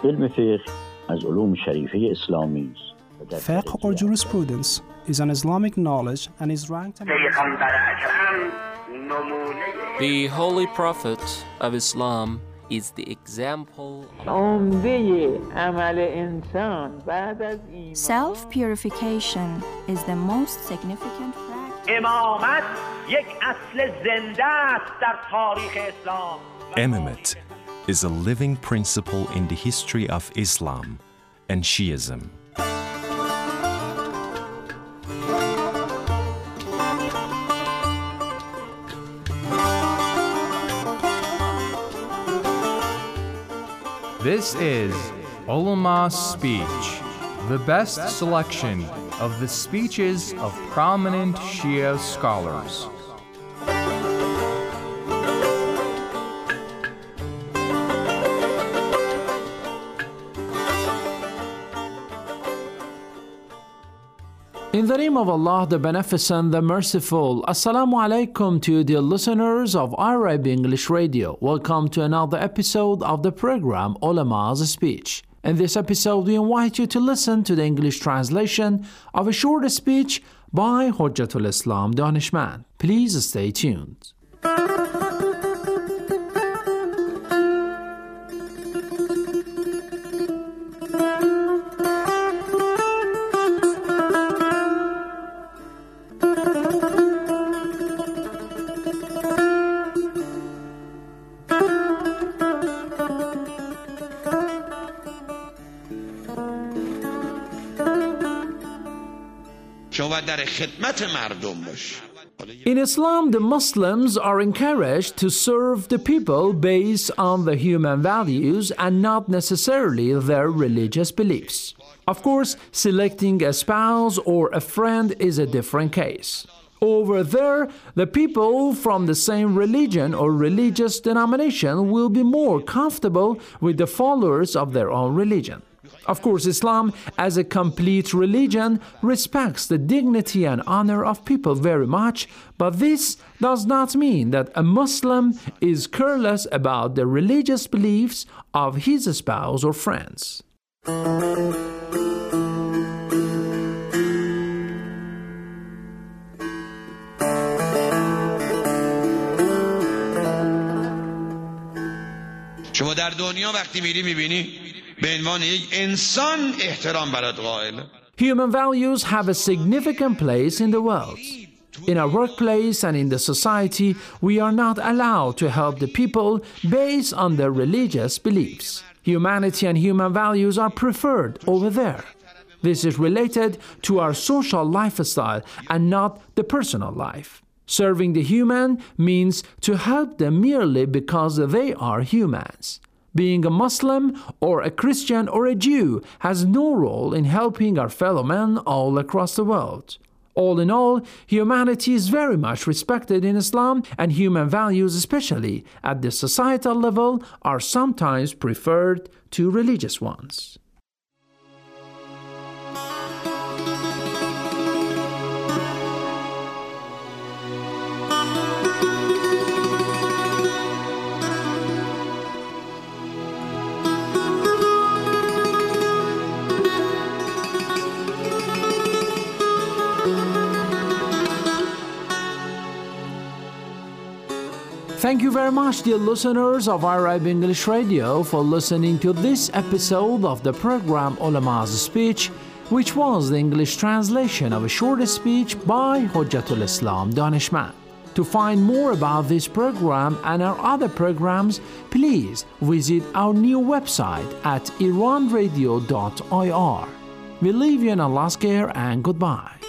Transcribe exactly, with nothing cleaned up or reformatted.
علم فقه از علوم شریفه اسلامی است. Fiqh or jurisprudence is an Islamic knowledge and is ranked among The Holy Prophet of Islam is the example. Self-purification is the most significant practice. Imamate is a living principle in the history of Islam and Shiism. This is Ulama's Speech, the best selection of the speeches of prominent Shia scholars. In the name of Allah, the Beneficent, the Merciful, Assalamu alaikum to you dear listeners of Arab English Radio. Welcome to another episode of the program Ulama's Speech. In this episode, we invite you to listen to the English translation of a short speech by Hujjatul Islam Danishmand. Please stay tuned. In Islam, the Muslims are encouraged to serve the people based on the human values and not necessarily their religious beliefs. Of course, selecting a spouse or a friend is a different case. Over there, the people from the same religion or religious denomination will be more comfortable with the followers of their own religion. Of course, Islam, as a complete religion, respects the dignity and honor of people very much, but this does not mean that a Muslim is careless about the religious beliefs of his spouse or friends. شما در دنیا وقتی میری میبینی به عنوان یک انسان احترام برات قائله. Human values have a significant place in the world. In our workplace and in the society, we are not allowed to help the people based on their religious beliefs. Humanity and human values are preferred over there. This is related to our social lifestyle and not the personal life. Serving the human means to help them merely because they are humans. Being a Muslim or a Christian or a Jew has no role in helping our fellow men all across the world. All in all, humanity is very much respected in Islam, and human values, especially at the societal level, are sometimes preferred to religious ones. Thank you very much, dear listeners of Arab English Radio, for listening to this episode of the program Ulama's Speech, which was the English translation of a short speech by Hujjatul Islam Danishmand. To find more about this program and our other programs, please visit our new website at iran radio dot I R. We leave you in Allah's care and goodbye.